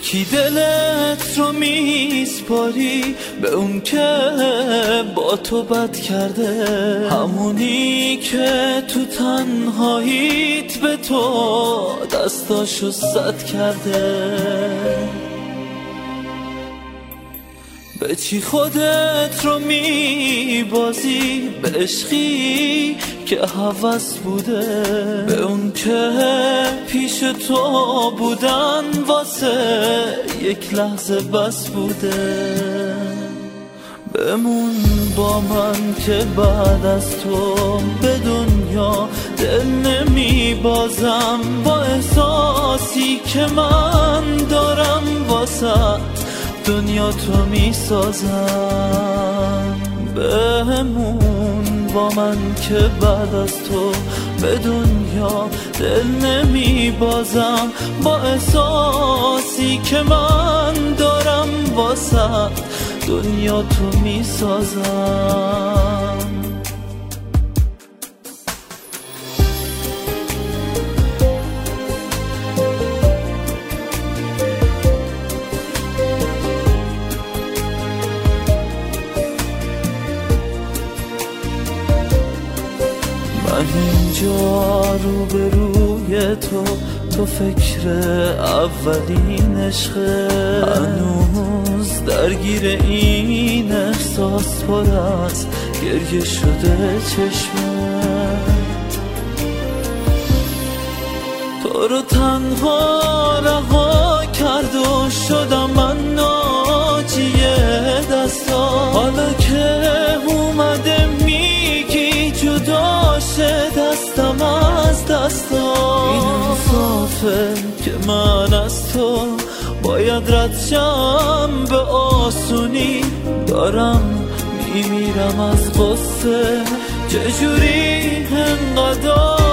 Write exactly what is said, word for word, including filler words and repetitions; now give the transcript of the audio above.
کی دلت رو میسپاری به اون که با تو بد کرده، همونی که تو تنهاییت به تو دستاشو زد کرده. به چی خودت رو میبازی؟ به عشقی که هوس بوده، به اون که پیش تو بودن واسه یک لحظه بس بوده. بمون با من که بعد از تو به دنیا دل نمیبازم، با احساسی که من دارم واسه دنیا تو میسازم. بمون با من که بعد از تو به دنیا دل نمیبازم، با احساسی که من دارم واسه دنیا تو میسازم. من اینجا رو به روی تو، تو فکر اولین عشقه، هنوز درگیر این احساس پر از گریه شده چشمه. تو رو تنها رها کرد و شدم من ناجی دستا، حالا که اومده میگی جدا شه دستم از دستا. این انصافه که من از تو باید رد شم به آسونی، دارم میمیرم از غصه چجوری انقدر